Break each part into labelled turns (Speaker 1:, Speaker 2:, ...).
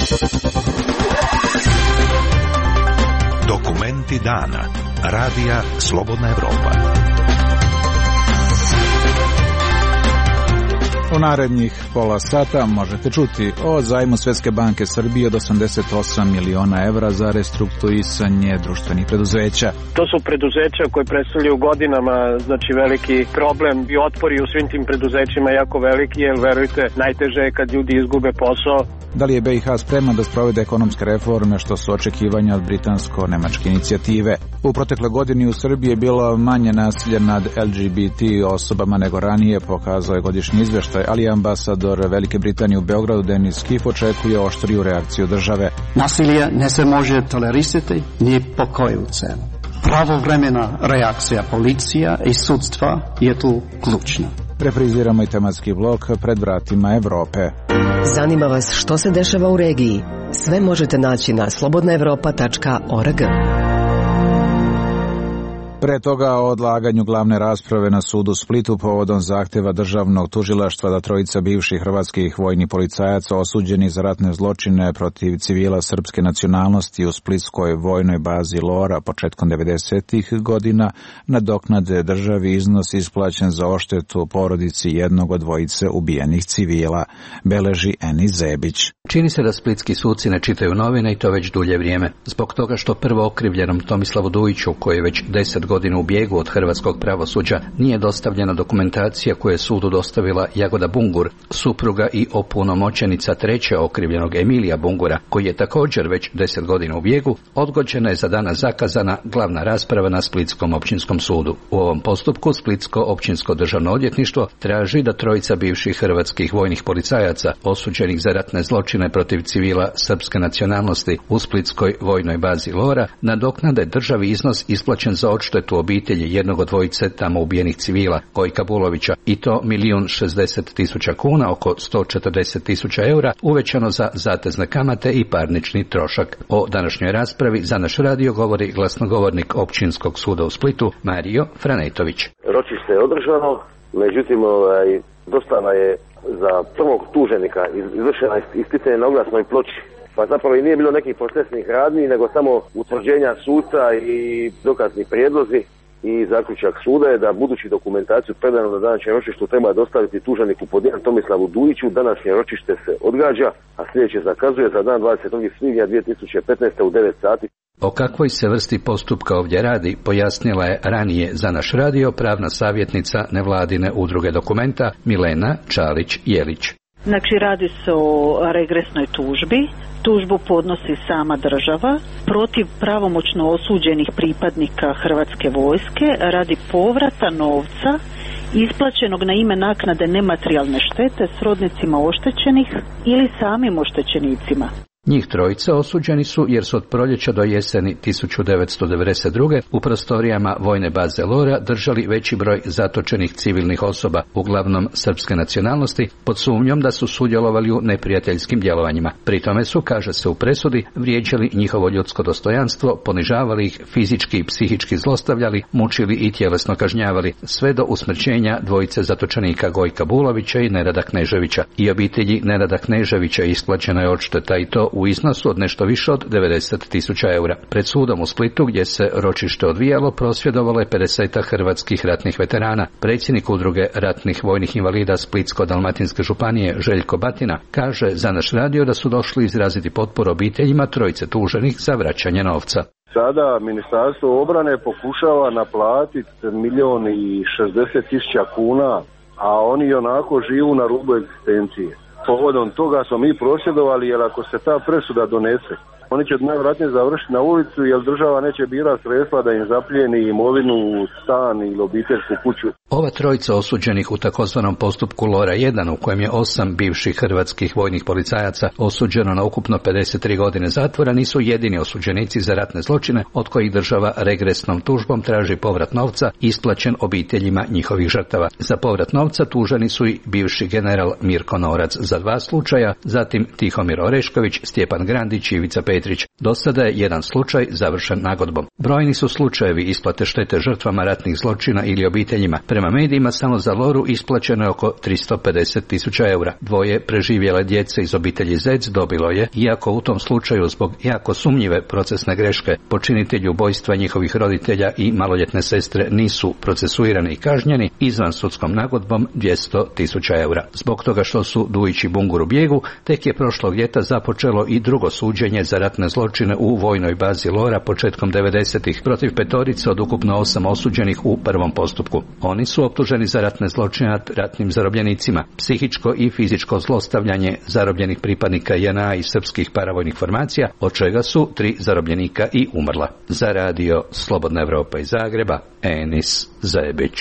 Speaker 1: Dokumenti dana. Radija Slobodna Evropa.
Speaker 2: U narednih pola sata možete čuti o zajmu Svjetske banke Srbije od 88 miliona evra za restrukturisanje društvenih preduzeća.
Speaker 3: To su preduzeća koje predstavljaju godinama veliki problem i otpori u svim tim preduzećima jako veliki, jer verujte, najteže je kad ljudi izgube posao.
Speaker 2: Da li je BiH spremna da sprovede ekonomske reforme što su očekivanja od britansko-nemačke inicijative? U protekle godini u Srbiji je bilo manje nasilja nad LGBT osobama nego ranije, pokazao je godišnji izveštaj, ali ambasador Velike Britanije u Beogradu Denis Kif očekuje oštriju reakciju države.
Speaker 4: Nasilje ne se može tolerisati ni po koju cenu. Pravovremena reakcija policija i sudstva je tu ključna.
Speaker 2: Repriziramo i tematski blok Pred vratima Evrope.
Speaker 5: Zanima vas što se dešava u regiji? Sve možete naći na slobodnaevropa.org.
Speaker 2: Pre toga o odlaganju glavne rasprave na sudu u Splitu povodom zahtjeva državnog tužilaštva da trojica bivših hrvatskih vojnih policajaca osuđeni za ratne zločine protiv civila srpske nacionalnosti u splitskoj vojnoj bazi Lora početkom 90. godina nadoknade državi iznos isplaćen za odštetu porodici jednog od dvojice ubijenih civila, beleži Eni Zebić.
Speaker 6: Čini se da splitski suci ne čitaju novine i to već dulje vrijeme. Zbog toga što prvo okrivljenom Tomislavu Dujiću, koji je već 10 godina u bijegu od hrvatskog pravosuđa, nije dostavljena dokumentacija koju je sudu dostavila Jagoda Bungur, supruga i opunomoćenica treće okrivljenog Emilija Bungura, koji je također već 10 godina u bijegu, odgođena je za danas zakazana glavna rasprava na Splitskom općinskom sudu. U ovom postupku Splitsko općinsko državno odvjetništvo traži da trojica bivših hrvatskih vojnih policajaca osuđenih za ratne zločine protiv civila srpske nacionalnosti u splitskoj vojnoj bazi Lora nadoknade državi iznos isplaćen za odštetu obitelji jednog od dvojice tamo ubijenih civila, Gojka Bulovića, i to 1.060.000 kuna, oko 140.000 eura, uvećano za zatezne kamate i parnični trošak. O današnjoj raspravi za naš radio govori glasnogovornik Općinskog suda u Splitu, Mario Franetović.
Speaker 7: Ročište je održano, međutim dosta je za prvog tuženika izvršena ispitanje na oglasnoj ploči. Pa zapravo i nije bilo nekih procesnih radnji, nego samo utvrđenja suca i dokazni prijedlozi. I zaključak suda je da budući dokumentaciju predanu na današnjem ročištu treba dostaviti tuženiku pod jedan Tomislavu Dujiću. Današnje ročište se odgađa, a sljedeće zakazuje za dan 22. svibnja 2015. u 9 sati.
Speaker 6: O kakvoj se vrsti postupka ovdje radi, pojasnila je ranije za naš radio pravna savjetnica nevladine udruge Dokumenta Milena Čalić-Jelić.
Speaker 8: Znači, radi se o regresnoj tužbi. Tužbu podnosi sama država protiv pravomoćno osuđenih pripadnika Hrvatske vojske radi povrata novca isplaćenog na ime naknade nematerijalne štete srodnicima oštećenih ili samim oštećenicima.
Speaker 6: Njih trojica osuđeni su jer su od proljeća do jeseni 1992. u prostorijama vojne baze Lora držali veći broj zatočenih civilnih osoba, uglavnom srpske nacionalnosti, pod sumnjom da su sudjelovali u neprijateljskim djelovanjima. Pri tome su, kaže se u presudi, vrijeđali njihovo ljudsko dostojanstvo, ponižavali ih, fizički i psihički zlostavljali, mučili i tjelesno kažnjavali, sve do usmrćenja dvojice zatočenika Gojka Bulovića i Nenada Kneževića. I obitelji Nenada Kneževića isplaćena je odšteta i to u iznosu od nešto više od 90.000 eura. Pred sudom u Splitu, gdje se ročište odvijalo, prosvjedovalo je 50 hrvatskih ratnih veterana. Predsjednik udruge ratnih vojnih invalida Splitsko-dalmatinske županije Željko Batina kaže za naš radio da su došli izraziti potporu obiteljima trojice tuženih za vraćanje novca.
Speaker 9: Sada Ministarstvo obrane pokušava naplatiti 1.060.000 kuna, a oni onako živu na rubu egzistencije. Povodom toga smo mi prosvjedovali, jer ako se ta presuda donese, oni će najvjerojatnije završiti na ulicu, jer država neće birati sredstva da im zaplijeni imovinu, stan ili obiteljsku kuću.
Speaker 6: Ova trojica osuđenih u takozvanom postupku Lora 1, u kojem je 8 bivših hrvatskih vojnih policajaca osuđeno na ukupno 53 godine zatvora, nisu jedini osuđenici za ratne zločine od kojih država regresnom tužbom traži povrat novca isplaćen obiteljima njihovih žrtava. Za povrat novca tuženi su i bivši general Mirko Norac za 2 slučaja, zatim Tihomir Orešković, Stjepan Grandić i Ivica Petrić. Do sada je jedan slučaj završen nagodbom. Brojni su slučajevi isplate štete žrtvama ratnih zločina ili obiteljima. Prema medijima samo za Loru isplaćeno je oko 350.000 eura. Dvoje preživjele djece iz obitelji Zec dobilo je, iako u tom slučaju zbog jako sumnjive procesne greške počinitelji ubojstva njihovih roditelja i maloljetne sestre nisu procesuirani i kažnjeni, izvan sudskom nagodbom 200.000 eura. Zbog toga što su Dujić i Bungur u bijegu, tek je prošlog ljeta započelo i drugo suđenje za ratne zločine u vojnoj bazi Lora početkom 90-ih protiv petorice od ukupno 8 osuđenih u prvom postupku. Oni su optuženi za ratne zločine nad ratnim zarobljenicima, psihičko i fizičko zlostavljanje zarobljenih pripadnika JNA i srpskih paravojnih formacija, od čega su 3 zarobljenika i umrla. Za radio Slobodna Evropa iz Zagreba, Enis Zajebić.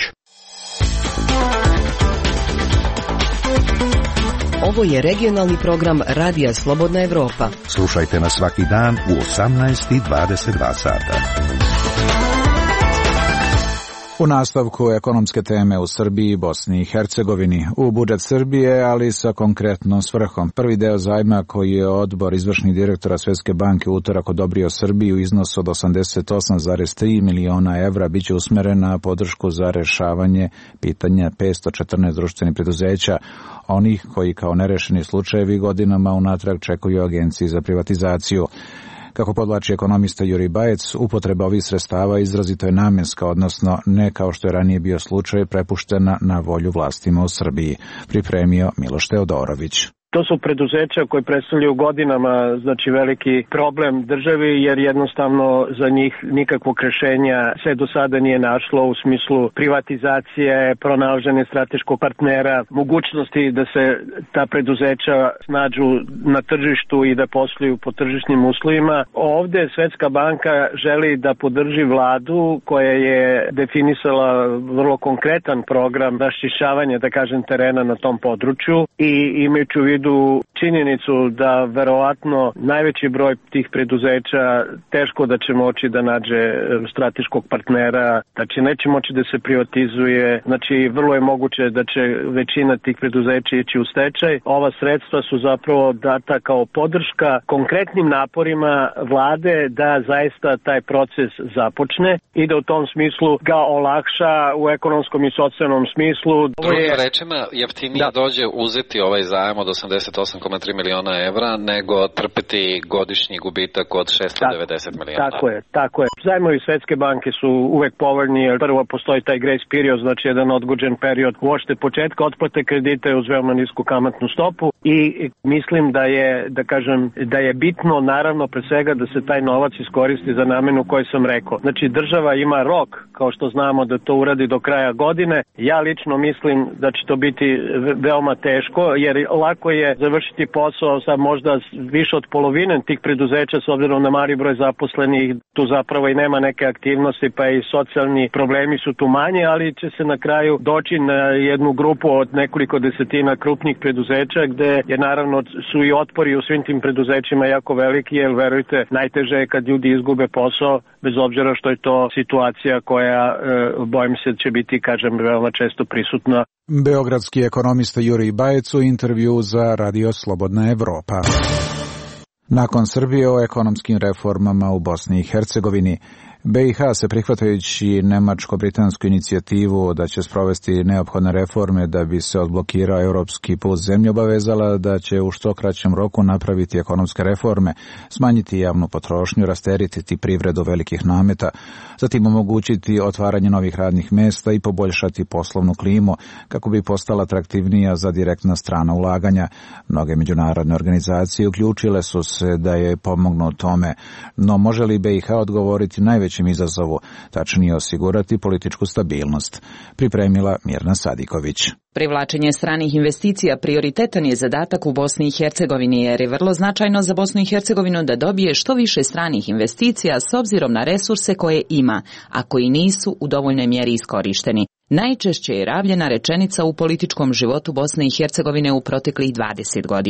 Speaker 5: Ovo je regionalni program Radija Slobodna Evropa.
Speaker 1: Slušajte nas svaki dan u 18:22 sata.
Speaker 2: U nastavku ekonomske teme u Srbiji i Bosni i Hercegovini. U budžet Srbije, ali sa konkretnom svrhom. Prvi deo zajma koji je odbor izvršnih direktora Svjetske banke utorak odobrio Srbiji u iznosu od 88,3 miliona evra biće usmeren na podršku za rešavanje pitanja 514 društvenih preduzeća, onih koji kao nerešeni slučajevi godinama unatrag čekuju agenciji za privatizaciju. Kako podvlači ekonomista Jurij Bajec, upotreba ovih sredstava izrazito je namjenska, odnosno ne kao što je ranije bio slučaj prepuštena na volju vlastima u Srbiji. Pripremio Miloš Teodorović.
Speaker 3: To su preduzeća koje predstavljaju godinama znači veliki problem državi jer jednostavno za njih nikakvog rešenja se do sada nije našlo u smislu privatizacije, pronalaženja strateškog partnera, mogućnosti da se ta preduzeća snađu na tržištu i da posluju po tržišnim uslovima. Ovde Svetska banka želi da podrži vladu koja je definisala vrlo konkretan program raščišćavanja, da kažem, terena na tom području i imajući u vidu činjenicu da verovatno najveći broj tih preduzeća teško da će moći da nađe strateškog partnera, znači neće moći da se privatizuje, znači vrlo je moguće da će većina tih preduzeća ići u stečaj. Ova sredstva su zapravo data kao podrška konkretnim naporima vlade da zaista taj proces započne i da u tom smislu ga olakša u ekonomskom i socijalnom smislu.
Speaker 10: Drugim rečima, jeftinije dođe uzeti ovaj zajam od 88,3 miliona evra nego trpeti godišnji gubitak od 690 miliona.
Speaker 3: Tako je. Zajmovi Svetske banke su uvek povoljni, jer prvo postoji taj grace period, znači jedan odgođen period uopšte početka otplate kredita uz veoma nisku kamatnu stopu i mislim da je bitno naravno pre svega da se taj novac iskoristi za namenu koju sam rekao. Znači država ima rok, kao što znamo, da to uradi do kraja godine. Ja lično mislim da će to biti veoma teško, jer lako je završiti posao sa možda više od polovine tih preduzeća s obzirom na mali broj zaposlenih. Tu zapravo i nema neke aktivnosti, pa i socijalni problemi su tu manji, ali će se na kraju doći na jednu grupu od nekoliko desetina krupnih preduzeća gde je naravno su i otpori u svim tim preduzećima jako veliki, jer verujte, najteže je kad ljudi izgube posao, bez obzira što je to situacija koja bojim se će biti, kažem, veoma često prisutna.
Speaker 2: Beogradski ekonomista Jurij Bajec u intervju za Radio Slobodna Evropa. Nakon Srbije o ekonomskim reformama u Bosni i Hercegovini, BiH se prihvatajući nemačko-britansku inicijativu da će sprovesti neophodne reforme da bi se odblokirao europski put zemlje obavezala da će u što kraćem roku napraviti ekonomske reforme, smanjiti javnu potrošnju, rasteretiti privredu velikih nameta, zatim omogućiti otvaranje novih radnih mjesta i poboljšati poslovnu klimu kako bi postala atraktivnija za direktna strana ulaganja. Mnoge međunarodne organizacije uključile su se da je pomognu tome, no može li BiH odgovoriti najvećim izazovu, tačnije osigurati političku stabilnost? Pripremila Mirna Sadiković.
Speaker 11: Privlačenje stranih investicija prioritetan je zadatak u Bosni i Hercegovini jer je vrlo značajno za Bosnu i Hercegovinu da dobije što više stranih investicija s obzirom na resurse koje ima, a koji nisu u dovoljnoj mjeri iskorišteni. Najčešće je rabljena rečenica u političkom životu Bosne i Hercegovine u proteklih 20 godina.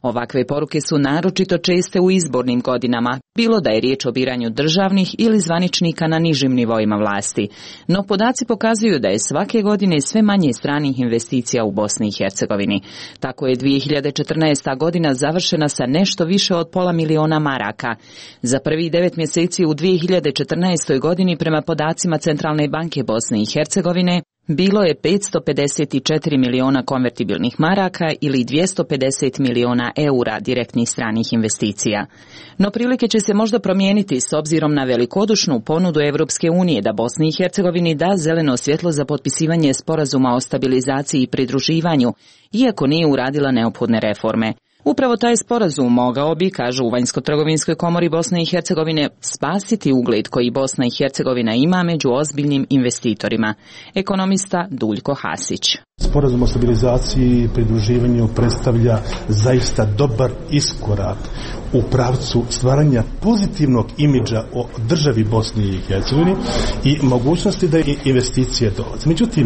Speaker 11: Ovakve poruke su naročito česte u izbornim godinama, bilo da je riječ o biranju državnih ili zvaničnika na nižim nivoima vlasti. No podaci pokazuju da je svake godine sve manje stranih investicija u Bosni i Hercegovini. Tako je 2014. godina završena sa nešto više od $500.000 maraka. Za prvih 9 mjeseci u 2014. godini prema podacima Centralne banke Bosne i Hercegovine bilo je 554 miliona konvertibilnih maraka ili 250 miliona eura direktnih stranih investicija. No prilike će se možda promijeniti s obzirom na velikodušnu ponudu Europske unije da Bosni i Hercegovini da zeleno svjetlo za potpisivanje sporazuma o stabilizaciji i pridruživanju, iako nije uradila neophodne reforme. Upravo taj sporazum mogao bi, kažu u Vanjsko-trgovinskoj komori Bosne i Hercegovine, spasiti ugled koji Bosna i Hercegovina ima među ozbiljnim investitorima. Ekonomista Duljko Hasić.
Speaker 12: Sporazum o stabilizaciji i pridruživanju predstavlja zaista dobar iskorak u pravcu stvaranja pozitivnog imidža o državi Bosni i Hercegovini i mogućnosti da investicije dolaze. Međutim,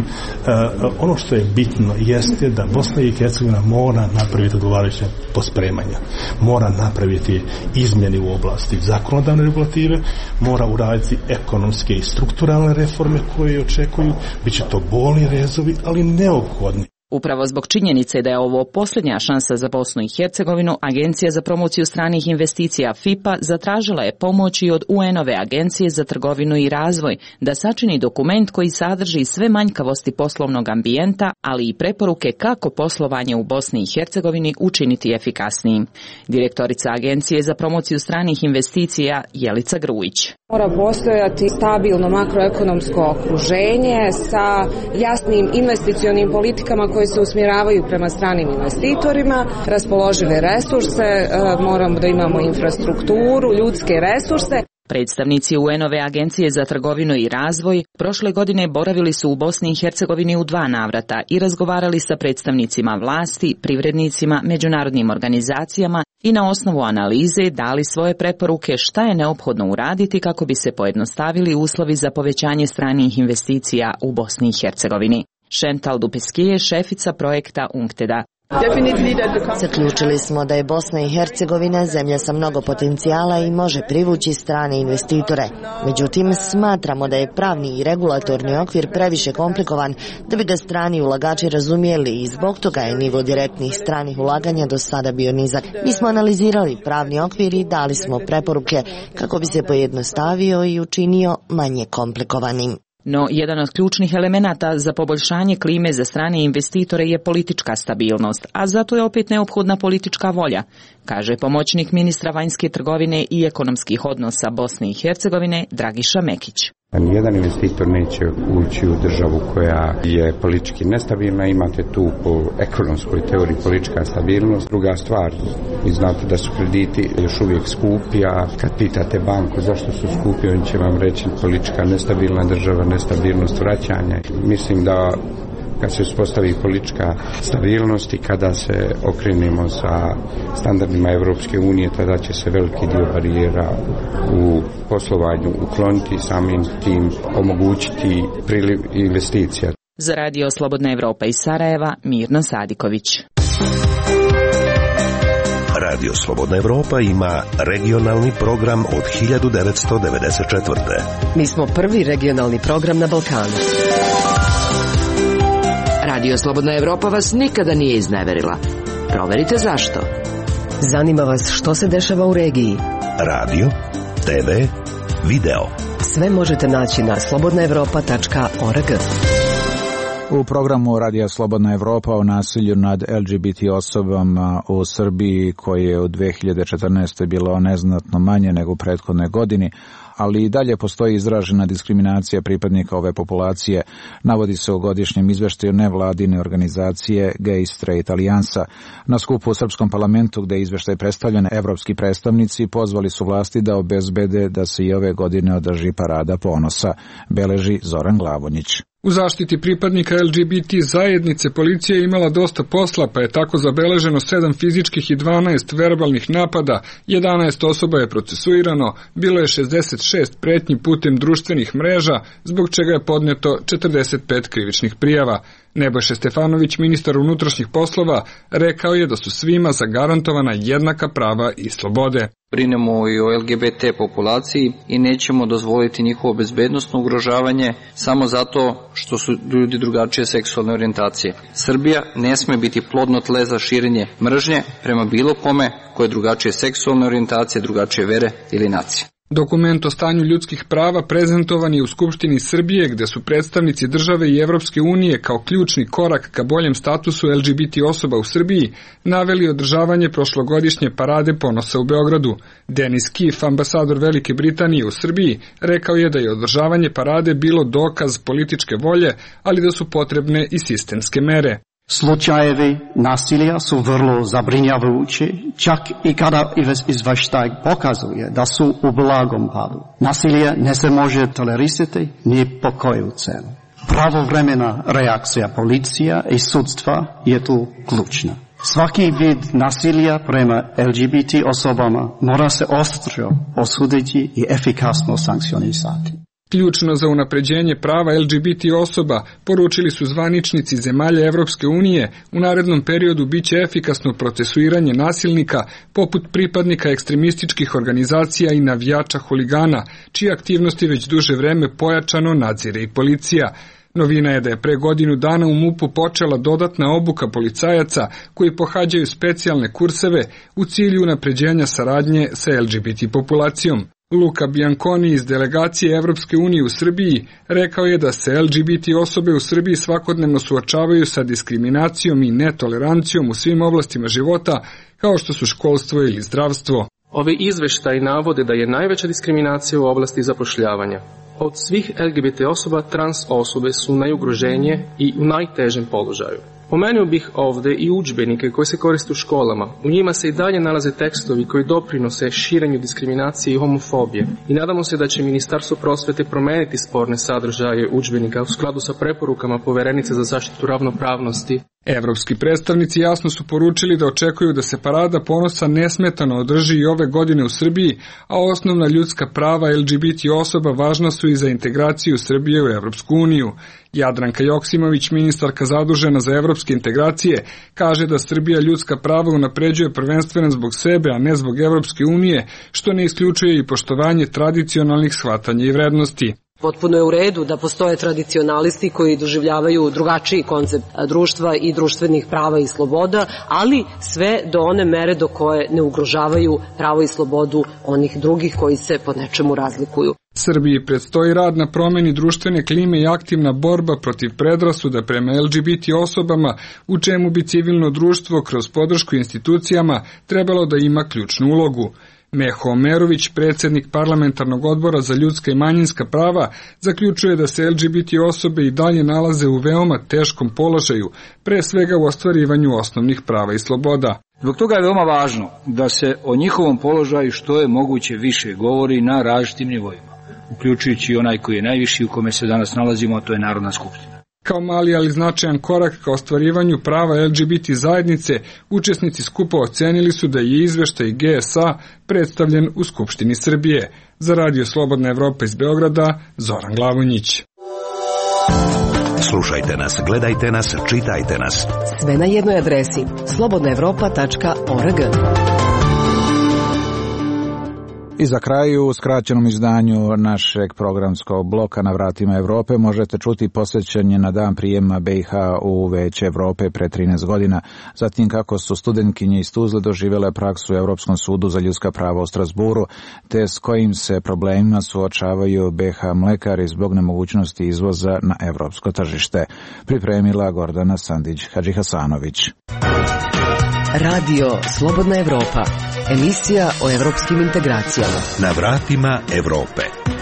Speaker 12: ono što je bitno jeste da Bosna i Hercegovina mora napraviti odgovarajuće pospremanja, mora napraviti izmjene u oblasti zakonodavne regulative, mora uraditi ekonomske i strukturalne reforme koje očekuju, bit će to bolni rezovi, ali neophodni.
Speaker 11: Upravo zbog činjenice da je ovo posljednja šansa za Bosnu i Hercegovinu, Agencija za promociju stranih investicija FIPA zatražila je pomoć i od UN-ove Agencije za trgovinu i razvoj da sačini dokument koji sadrži sve manjkavosti poslovnog ambijenta, ali i preporuke kako poslovanje u Bosni i Hercegovini učiniti efikasnijim. Direktorica Agencije za promociju stranih investicija Jelica Grujić.
Speaker 13: Mora postojati stabilno makroekonomsko okruženje sa jasnim investicionim politikama koje se usmjeravaju prema stranim investitorima, raspoložive resurse, moramo da imamo infrastrukturu, ljudske resurse.
Speaker 11: Predstavnici UN-ove Agencije za trgovinu i razvoj prošle godine boravili su u Bosni i Hercegovini u 2 navrata i razgovarali sa predstavnicima vlasti, privrednicima, međunarodnim organizacijama i na osnovu analize dali svoje preporuke šta je neophodno uraditi kako bi se pojednostavili uslovi za povećanje stranih investicija u Bosni i Hercegovini. Chantal Dupeskije, šefica projekta UNCTAD-a.
Speaker 14: Zaključili smo da je Bosna i Hercegovina zemlja sa mnogo potencijala i može privući strane investitore. Međutim, smatramo da je pravni i regulatorni okvir previše komplikovan da bi ga strani ulagači razumjeli i zbog toga je nivo direktnih stranih ulaganja do sada bio nizak. Mi smo analizirali pravni okvir i dali smo preporuke kako bi se pojednostavio i učinio manje komplikovanim.
Speaker 11: No, jedan od ključnih elemenata za poboljšanje klime za strane investitore je politička stabilnost, a zato je opet neophodna politička volja, kaže pomoćnik ministra vanjske trgovine i ekonomskih odnosa Bosne i Hercegovine Dragiša Mekić.
Speaker 15: Nijedan investitor neće ući u državu koja je politički nestabilna, imate tu po ekonomskoj teoriji politička stabilnost. Druga stvar, vi znate da su krediti još uvijek skupi, a kad pitate banku zašto su skupi, on će vam reći politička nestabilna država, nestabilnost vraćanja. Mislim da kad se uspostavi politička stabilnost i kada se okrenemo sa standardima Europske unije, tada će se veliki dio barijera u poslovanju ukloniti i samim tim omogućiti priliv investicija.
Speaker 11: Za Radio Slobodna Evropa iz Sarajeva, Mirna Sadiković.
Speaker 1: Radio Slobodna Evropa ima regionalni program od 1994.
Speaker 5: Mi smo prvi regionalni program na Balkanu.
Speaker 16: Radio Slobodna Evropa vas nikada nije izneverila. Proverite zašto.
Speaker 5: Zanima vas što se dešava u regiji.
Speaker 1: Radio, TV, video.
Speaker 5: Sve možete naći na slobodnaevropa.org.
Speaker 2: U programu Radija Slobodna Evropa o nasilju nad LGBT osobama u Srbiji, koje je u 2014. bilo neznatno manje nego u prethodnoj godini, ali i dalje postoji izražena diskriminacija pripadnika ove populacije, navodi se u godišnjem izveštaju nevladine organizacije Gay Straight Alijansa. Na skupu u Srpskom parlamentu, gde je izveštaj predstavljen, evropski predstavnici pozvali su vlasti da obezbede da se i ove godine održi parada ponosa, beleži Zoran Glavonjić.
Speaker 17: U zaštiti pripadnika LGBT zajednice policija je imala dosta posla, pa je tako zabeleženo 7 fizičkih i 12 verbalnih napada, 11 osoba je procesuirano, bilo je 66 pretnji putem društvenih mreža, zbog čega je podneto 45 krivičnih prijava. Nebojša Stefanović, ministar unutrašnjih poslova, rekao je da su svima zagarantovana jednaka prava i slobode.
Speaker 18: Brinemo i o LGBT populaciji i nećemo dozvoliti njihovo bezbednosno ugrožavanje samo zato što su ljudi drugačije seksualne orijentacije. Srbija ne sme biti plodno tle za širenje mržnje prema bilo kome koje je drugačije seksualne orijentacije, drugačije vere ili nacije.
Speaker 17: Dokument o stanju ljudskih prava prezentovan je u Skupštini Srbije, gde su predstavnici države i Evropske unije kao ključni korak ka boljem statusu LGBT osoba u Srbiji naveli održavanje prošlogodišnje parade ponosa u Beogradu. Denis Kif, ambasador Velike Britanije u Srbiji, rekao je da je održavanje parade bilo dokaz političke volje, ali da su potrebne i sistemske mere.
Speaker 4: Slučajevi nasilja su vrlo zabrinjavajući, čak i kada izveštaj pokazuje da su u blagom padu. Nasilje ne se može tolerisati ni po koju cenu. Pravovremena reakcija policija i sudstva je tu ključna. Svaki vid nasilja prema LGBT osobama mora se oštro osuditi i efikasno sankcionisati.
Speaker 17: Ključno za unapređenje prava LGBT osoba, poručili su zvaničnici zemalja Evropske unije, u narednom periodu biće efikasno procesuiranje nasilnika, poput pripadnika ekstremističkih organizacija i navijača huligana, čije aktivnosti već duže vreme pojačano nadzire i policija. Novina je da je pre godinu dana u MUP-u počela dodatna obuka policajaca koji pohađaju specijalne kurseve u cilju unapređenja saradnje sa LGBT populacijom. Luka Bianconi iz delegacije Evropske unije u Srbiji rekao je da se LGBT osobe u Srbiji svakodnevno suočavaju sa diskriminacijom i netolerancijom u svim oblastima života, kao što su školstvo ili zdravstvo.
Speaker 19: Ovi izveštaji navode da je najveća diskriminacija u oblasti zapošljavanja. Od svih LGBT osoba, trans osobe su najugroženije i u najtežem položaju. Pomenuo bih ovde i udžbenike koji se koriste u školama. U njima se i dalje nalaze tekstovi koji doprinose širenju diskriminacije i homofobije. I nadamo se da će Ministarstvo prosvete promeniti sporne sadržaje udžbenika u skladu sa preporukama Poverenice za zaštitu ravnopravnosti.
Speaker 17: Evropski predstavnici jasno su poručili da očekuju da se parada ponosa nesmetano održi i ove godine u Srbiji, a osnovna ljudska prava LGBT osoba važna su i za integraciju Srbije u Evropsku uniju. Jadranka Joksimović, ministarka zadužena za evropske integracije, kaže da Srbija ljudska prava unapređuje prvenstveno zbog sebe, a ne zbog Evropske unije, što ne isključuje i poštovanje tradicionalnih shvatanja i vrednosti.
Speaker 20: Potpuno je u redu da postoje tradicionalisti koji doživljavaju drugačiji koncept društva i društvenih prava i sloboda, ali sve do one mere do koje ne ugrožavaju pravo i slobodu onih drugih koji se po nečemu razlikuju.
Speaker 17: Srbiji predstoji rad na promeni društvene klime i aktivna borba protiv predrasuda prema LGBT osobama, u čemu bi civilno društvo kroz podršku institucijama trebalo da ima ključnu ulogu. Meho Omerović, predsjednik parlamentarnog odbora za ljudska i manjinska prava, zaključuje da se LGBT osobe i dalje nalaze u veoma teškom položaju, pre svega u ostvarivanju osnovnih prava i sloboda.
Speaker 21: Zbog toga je veoma važno da se o njihovom položaju što je moguće više govori na različitim nivoima, uključujući onaj koji je najviši u kome se danas nalazimo, a to je Narodna skupština.
Speaker 17: Kao mali ali značajan korak ka ostvarivanju prava LGBT zajednice, učesnici skupa ocenili su da je izveštaj GSA predstavljen u Skupštini Srbije. Za Radio Slobodna Evropa iz Beograda, Zoran Glavonjić.
Speaker 1: Slušajte nas, gledajte nas, čitajte nas.
Speaker 5: Sve na jednoj adresi slobodnaevropa.org.
Speaker 2: I za kraju, u skraćenom izdanju našeg programskog bloka Na vratima Evrope možete čuti posvećanje na dan prijema BiH u Veće Evrope pre 13 godina, zatim kako su studentkinje iz Tuzle doživjele praksu u Europskom sudu za ljudska prava u Strasburu, te s kojim se problemima suočavaju BiH mlekari zbog nemogućnosti izvoza na evropsko tržište. Pripremila Gordana Sandić-Hadžihasanović.
Speaker 5: Radio Slobodna Evropa, emisija o evropskim integracijama.
Speaker 1: Na vratima Evrope.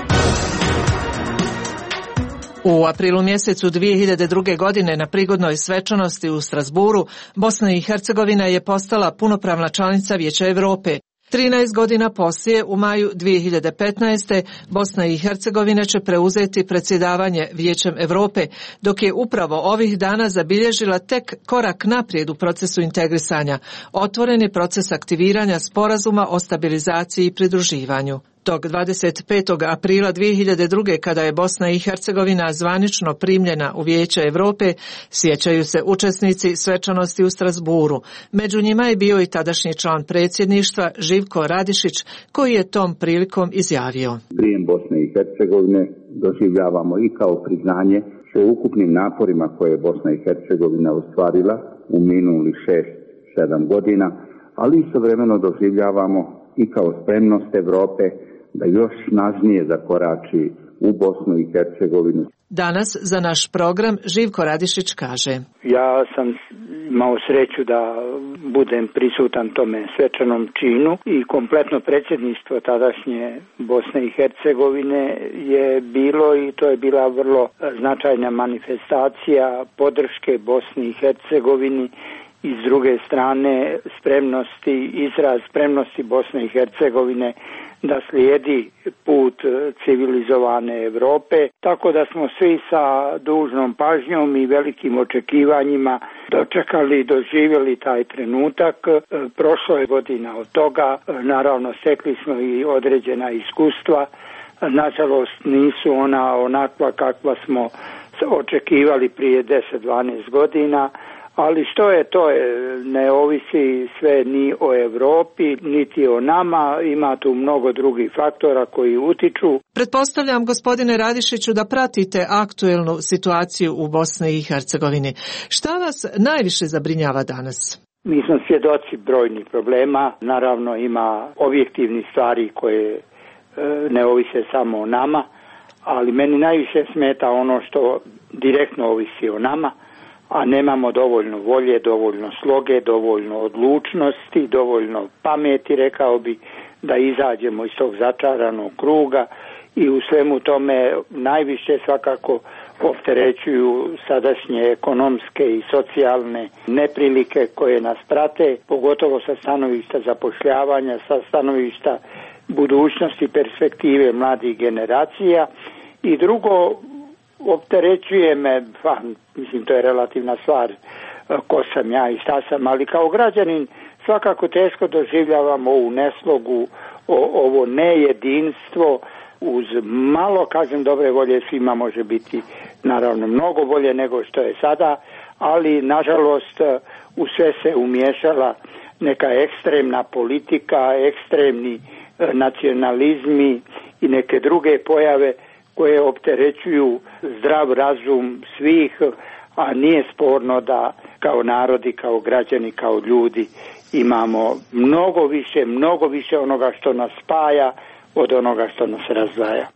Speaker 22: U aprilu mjesecu 2002. godine na prigodnoj svečanosti u Strasburu, Bosna i Hercegovina je postala punopravna članica Vijeća Evrope. 13 godina poslije, u maju 2015. Bosna i Hercegovina će preuzeti predsjedavanje Vijećem Europe, dok je upravo ovih dana zabilježila tek korak naprijed u procesu integrisanja. Otvoren je proces aktiviranja sporazuma o stabilizaciji i pridruživanju. Tog 25. aprila 2002. kada je Bosna i Hercegovina zvanično primljena u Vijeće Europe, sjećaju se učesnici svečanosti u Strasburu. Među njima je bio i tadašnji član predsjedništva Živko Radišić, koji je tom prilikom izjavio:
Speaker 7: Prijem Bosne i Hercegovine doživljavamo i kao priznanje sveukupnim naporima koje je Bosna i Hercegovina ostvarila u minulih 6-7 godina, ali istovremeno doživljavamo i kao spremnost Europe da još snažnije zakorači u Bosnu i Hercegovinu.
Speaker 22: Danas za naš program Živko Radišić kaže:
Speaker 8: Ja sam imao sreću da budem prisutan tome svečanom činu i kompletno predsjedništvo tadašnje Bosne i Hercegovine je bilo, i to je bila vrlo značajna manifestacija podrške Bosni i Hercegovini i s druge strane izraz spremnosti Bosne i Hercegovine da slijedi put civilizovane Europe, tako da smo svi sa dužnom pažnjom i velikim očekivanjima dočekali i doživjeli taj trenutak. Prošlo je godina od toga, naravno stekli smo i određena iskustva, nažalost nisu ona onakva kakva smo očekivali prije 10-12 godina, ali što je to ne ovisi sve ni o Europi, niti o nama, ima tu mnogo drugih faktora koji utiču.
Speaker 22: Pretpostavljam, gospodine Radišiću, da pratite aktuelnu situaciju u Bosni i Hercegovini. Šta vas najviše zabrinjava danas?
Speaker 8: Mi smo svjedoci brojnih problema, naravno ima objektivnih stvari koje ne ovise samo o nama, ali meni najviše smeta ono što direktno ovisi o nama, a nemamo dovoljno volje, dovoljno sloge, dovoljno odlučnosti, dovoljno pameti, rekao bi, da izađemo iz tog začaranog kruga, i u svemu tome najviše svakako opterećuju sadašnje ekonomske i socijalne neprilike koje nas prate, pogotovo sa stanovišta zapošljavanja, sa stanovišta budućnosti, perspektive mladih generacija. I drugo, opterećuje me, mislim to je relativna stvar ko sam ja i šta sam, ali kao građanin svakako teško doživljavam ovu neslogu, ovo nejedinstvo. Uz malo, kažem, dobre volje svima može biti naravno mnogo bolje nego što je sada, ali nažalost u sve se umiješala neka ekstremna politika, ekstremni nacionalizmi i neke druge pojave koje opterećuju zdrav razum svih, a nije sporno da kao narodi, kao građani, kao ljudi imamo mnogo više onoga što nas spaja od onoga što nas razdvaja.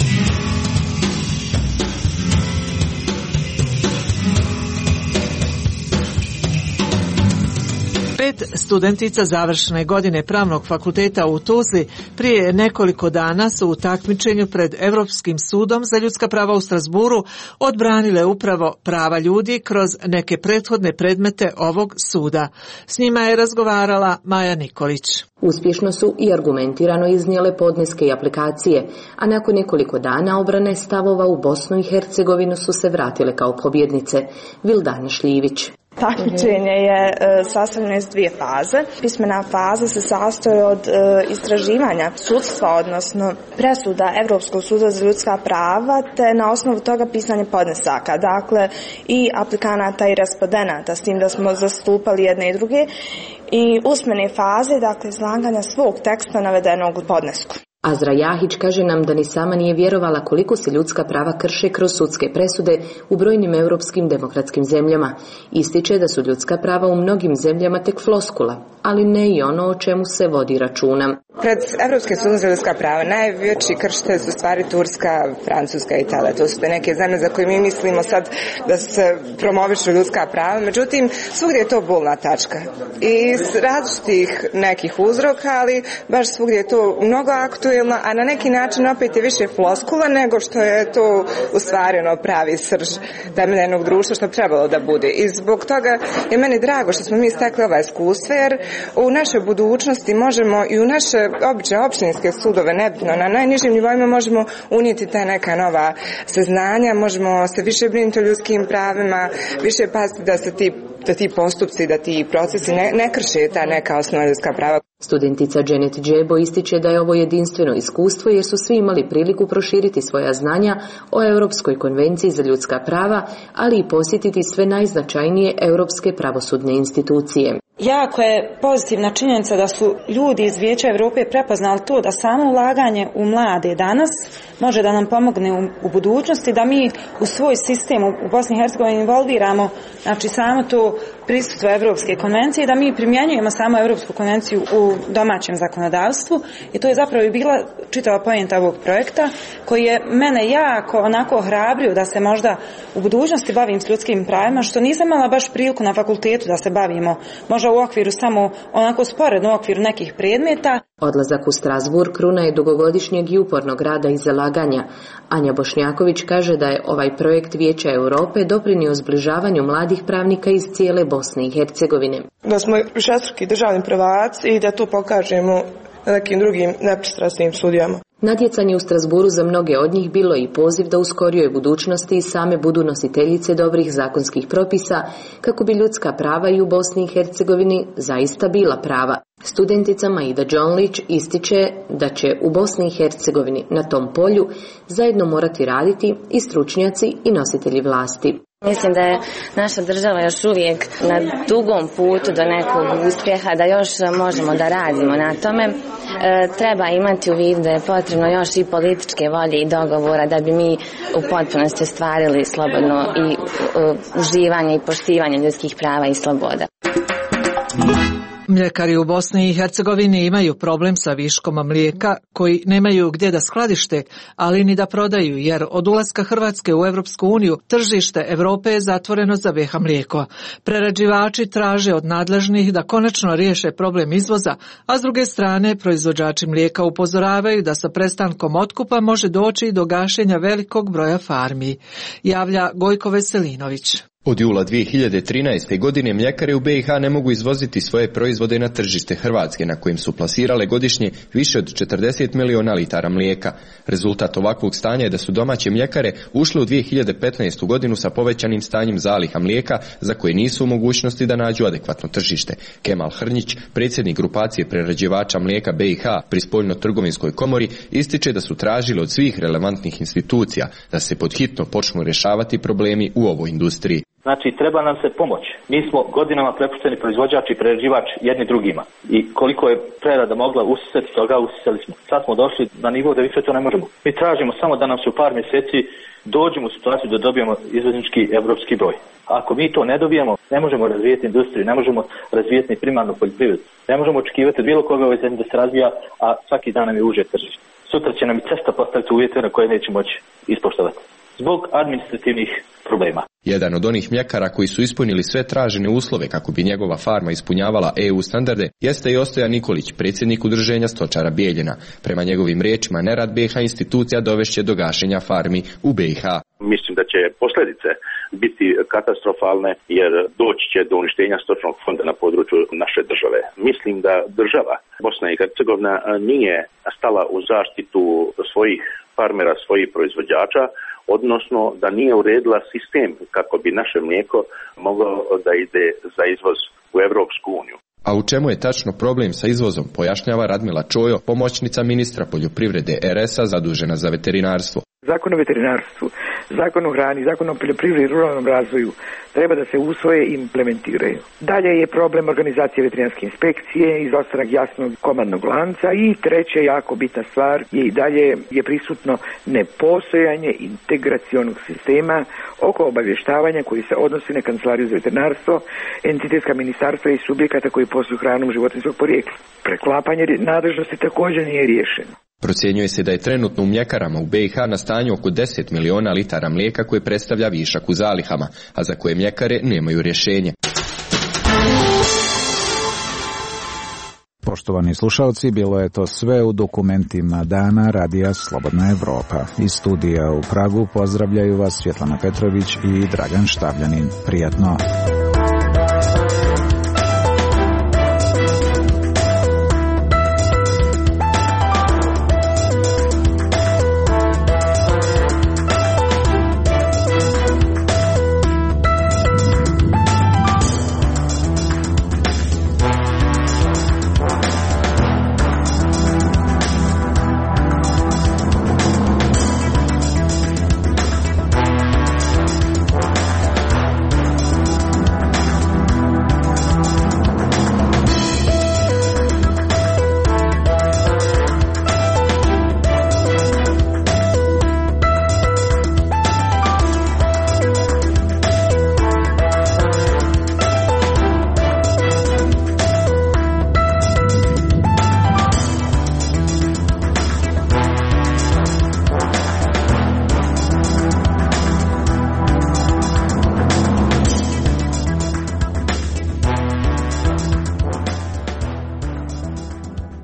Speaker 22: Studentica završne godine Pravnog fakulteta u Tuzli prije nekoliko dana su u takmičenju pred Europskim sudom za ljudska prava u Strasburu odbranile upravo prava ljudi kroz neke prethodne predmete ovog suda. S njima je razgovarala Maja Nikolić.
Speaker 23: Uspješno su i argumentirano iznijele podneske i aplikacije, a nakon nekoliko dana obrane stavova u Bosnu i Hercegovinu su se vratile kao pobjednice. Vildana Šljivić.
Speaker 24: Takmičenje je sastavljeno iz dvije faze. Pismena faza se sastoji od istraživanja sudstva, odnosno presuda Europskog suda za ljudska prava, te na osnovu toga pisanje podnesaka, dakle i aplikanata i respondenata, s tim da smo zastupali jedne i druge, i usmene faze, dakle izlaganja svog teksta navedenog u podnesku.
Speaker 23: Azra Jahić kaže nam da ni sama nije vjerovala koliko se ljudska prava krše kroz sudske presude u brojnim europskim demokratskim zemljama. Ističe da su ljudska prava u mnogim zemljama tek floskula, ali ne i ono o čemu se vodi računa.
Speaker 25: Pred Europskim sudom za ljudska prava najveći kršitelj su stvari Turska, Francuska i Italija. To su te neke zemlje za koje mi mislimo sad da se promovišu ljudska prava. Međutim, svugdje je to bolna tačka. I iz različitih nekih uzroka, ali baš svugdje je to mnogo aktuelno, a na neki način opet je više floskula nego što je to u stvari pravi srž temeljenog društva što bi trebalo da bude. I zbog toga je meni drago što smo mi stekli ova iskustva, jer u našoj budućnosti možemo i u naše obične opštinske sudove, nebitno, na najnižim nivoima možemo unijeti ta neka nova saznanja, možemo se više brinuti o ljudskim pravima, više paziti da ti postupci, da ti procesi ne krše ta neka osnovna ljudska prava.
Speaker 23: Studentica Janet Džebo ističe da je ovo jedinstveno iskustvo jer su svi imali priliku proširiti svoja znanja o Europskoj konvenciji za ljudska prava, ali i posjetiti sve najznačajnije europske pravosudne institucije.
Speaker 3: Jako je pozitivna činjenica da su ljudi iz Vijeća Europe prepoznali to da samo ulaganje u mlade danas može da nam pomogne u budućnosti, da mi u svoj sistem u Bosni i Hercegovini involviramo, znači samo to prisustvo Europske konvencije i da mi primjenjujemo samo Europsku konvenciju u domaćem zakonodavstvu i to je zapravo i bila čitava poenta ovog projekta koji je mene jako onako hrabrio da se možda u budućnosti bavim s ljudskim pravima, što nisam imala baš priliku na fakultetu da se bavimo, možda u okviru samo onako sporedno u okviru nekih predmeta.
Speaker 23: Odlazak u Strasbourg kruna je dugogodišnjeg i upornog rada i zalaganja. Anja Bošnjaković kaže da je ovaj projekt Vijeća Europe doprinio zbližavanju mladih pravnika iz cijele Bosne i Hercegovine.
Speaker 6: Da smo višestruki državni prvaci i da to pokažemo nekim drugim nepristrasnim sudijama.
Speaker 23: Natjecanje u Strasburu za mnoge od njih bilo je i poziv da u skorijoj budućnosti i same budu nositeljice dobrih zakonskih propisa kako bi ljudska prava i u Bosni i Hercegovini zaista bila prava. Studentica Maida Đonlić ističe da će u Bosni i Hercegovini na tom polju zajedno morati raditi i stručnjaci i nositelji vlasti.
Speaker 9: Mislim da je naša država još uvijek na dugom putu do nekog uspjeha, da još možemo da radimo na tome. Treba imati u vidu da je potrebno još i političke volje i dogovora da bi mi u potpunosti ostvarili slobodno i uživanje i poštivanje ljudskih prava i sloboda.
Speaker 22: Mljekari u Bosni i Hercegovini imaju problem sa viškom mlijeka koji nemaju gdje da skladište, ali ni da prodaju, jer od ulaska Hrvatske u Europsku uniju tržište Europe je zatvoreno za BiH mlijeko. Prerađivači traže od nadležnih da konačno riješe problem izvoza, a s druge strane proizvođači mlijeka upozoravaju da sa prestankom otkupa može doći do gašenja velikog broja farmi. Javlja Gojko Veselinović.
Speaker 10: Od jula 2013. godine mljekare u BiH ne mogu izvoziti svoje proizvode na tržište Hrvatske, na kojem su plasirale godišnje više od 40 miliona litara mlijeka. Rezultat ovakvog stanja je da su domaće mljekare ušle u 2015. godinu sa povećanim stanjem zaliha mlijeka za koje nisu u mogućnosti da nađu adekvatno tržište. Kemal Hrnjić, predsjednik grupacije prerađivača mlijeka BiH pri Spoljno-trgovinskoj komori, ističe da su tražili od svih relevantnih institucija da se pod hitno počnu rješavati problemi u ovoj industriji.
Speaker 12: Znači, treba nam se pomoć. Mi smo godinama prepušteni proizvođač i prerađivač jedni drugima. I koliko je prerada mogla usisati toga, usisali smo. Sad smo došli na nivo da više to ne možemo. Mi tražimo samo da nam se u par mjeseci dođemo u situaciju da dobijemo izvoznički evropski broj. Ako mi to ne dobijemo, ne možemo razvijeti industriju, ne možemo razvijeti ni primarnu poljoprivredu. Ne možemo očekivati od bilo koga u ovoj zemlji da se razvija, a svaki dan nam je uže tržište. Sutra će nam i cesta postaviti uvjete na koje neće moći ispoštovati zbog administrativnih problema.
Speaker 10: Jedan od onih mljekara koji su ispunili sve tražene uslove kako bi njegova farma ispunjavala EU standarde jeste i Ostojan Nikolić, predsjednik udruženja stočara Bijeljina. Prema njegovim riječima, nerad BiH institucija dovešće do gašenja farmi u BiH.
Speaker 26: Mislim da će posljedice biti katastrofalne jer doći će do uništenja stočnog fonda na području naše države. Mislim da država Bosna i Hercegovina nije stala u zaštitu svojih farmera, svojih proizvođača, odnosno da nije uredila sistem kako bi naše mlijeko moglo da ide za izvoz u Europsku uniju.
Speaker 10: A u čemu je tačno problem sa izvozom, pojašnjava Radmila Čojo, pomoćnica ministra poljoprivrede RS-a zadužena za veterinarstvo.
Speaker 27: Zakon o veterinarstvu, zakon o hrani, zakon o poljoprivredi i ruralnom razvoju treba da se usvoje i implementiraju. Dalje je problem organizacije veterinarske inspekcije, izostanak jasnog komandnog lanca i treće, jako bitna stvar, je i dalje je prisutno nepostojanje integracionog sistema oko obavještavanja koji se odnosi na Kancelariju za veterinarstvo, entitetska ministarstva i subjekata koji posluju hranom životinjskog porijekla. Preklapanje nadležnosti također nije riješeno.
Speaker 10: Procjenjuje se da je trenutno u mljekarama u BiH na stanju oko 10 miliona litara mlijeka koje predstavlja višak u zalihama, a za koje mljekare nemaju rješenje.
Speaker 2: Poštovani slušalci, bilo je to sve u dokumentima dana Radija Slobodna Evropa. Iz studija u Pragu pozdravljaju vas Svjetlana Petrović i Dragan Štavljanin. Prijatno!